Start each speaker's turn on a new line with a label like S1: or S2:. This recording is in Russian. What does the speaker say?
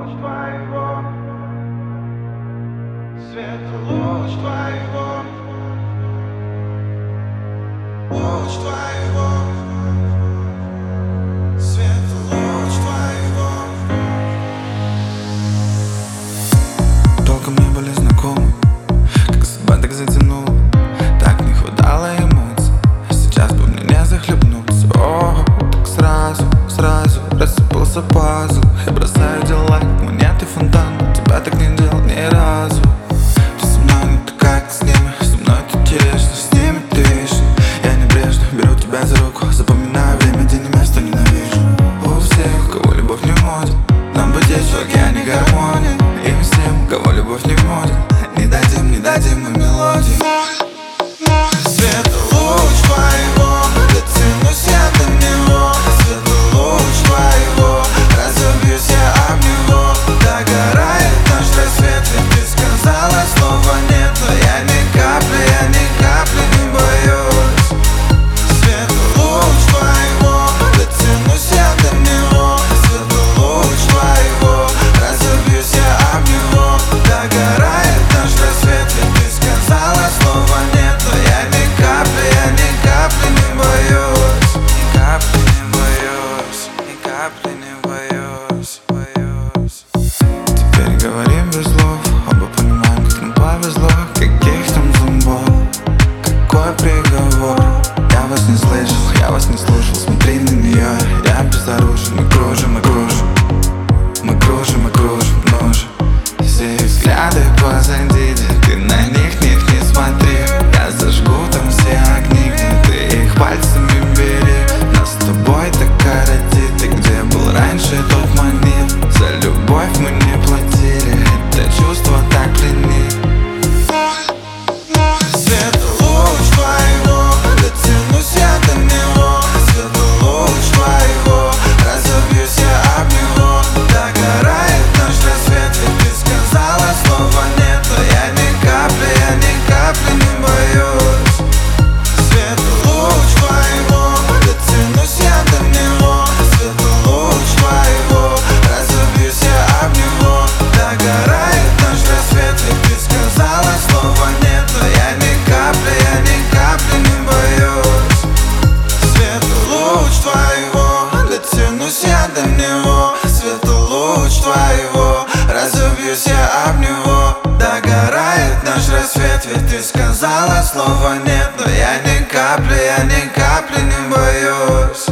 S1: луч твоего, свет луч твоего, луч твоего, свет луч твоего.
S2: Толком не были знакомы, как судьба так затянула, так не хватало эмоций, а сейчас бы мне не захлебнуться. О, так сразу рассыпался пазл. Я бросаю дела, как монеты фонтан. Тебя так не делал ни разу. Ты со мной не такая, как с ними. Со мной ты честно, с ними ты вечно. Я небрежно беру тебя за руку, запоминаю время, день и место, ненавижу. У всех, у кого любовь не в моде, нам бы здесь в океане гармонии. И всем, у кого любовь не в моде, не дадим мы мелодии.
S1: Свет луч твоего, дотянусь я до него. Свет луч твоего, разобьюсь я об него. Догорает наш рассвет, ведь ты сказала слова нет. Но я ни капли не боюсь. Свет луч твоего, дотянусь я до него. Свет луч твоего, разобьюсь я об него. Догорает наш рассвет, ведь ты сказала слова нет. Но я ни капли не боюсь. Ни капли не боюсь, ни капли не боюсь.
S2: Теперь говорим без слов, оба понимаем, как нам повезло. Каких там зомбов, какой приговор. Я вас не слышал, я вас не слушал. Смотри на нее, я безоружен. Мы кружим, нож. Все их взгляды позади, ты на них не смотри. Я зажгу там все огни, где ты их пальцами бери. Нас с тобой так коротит, ты где был раньше, тот манит. За любовь мы не платили, это чувство так пленит.
S1: Свет луч твоего, дотянусь я до него. Свет луч твоего, разобьюсь я об него. Догорает наш рассвет, ведь ты сказала слова нет. Но я ни капли не боюсь. Свет луч твоего, дотянусь я до него. Свет луч твоего, разобьюсь я об него. Догорает наш рассвет, ведь ты сказала слова нет. Но я ни капли не боюсь. Свет луч твоего, дотянусь я до него. Свет луч твоего, разобьюсь я об него. Догорает наш рассвет, ведь ты сказала слова нет. Но я ни капли не боюсь.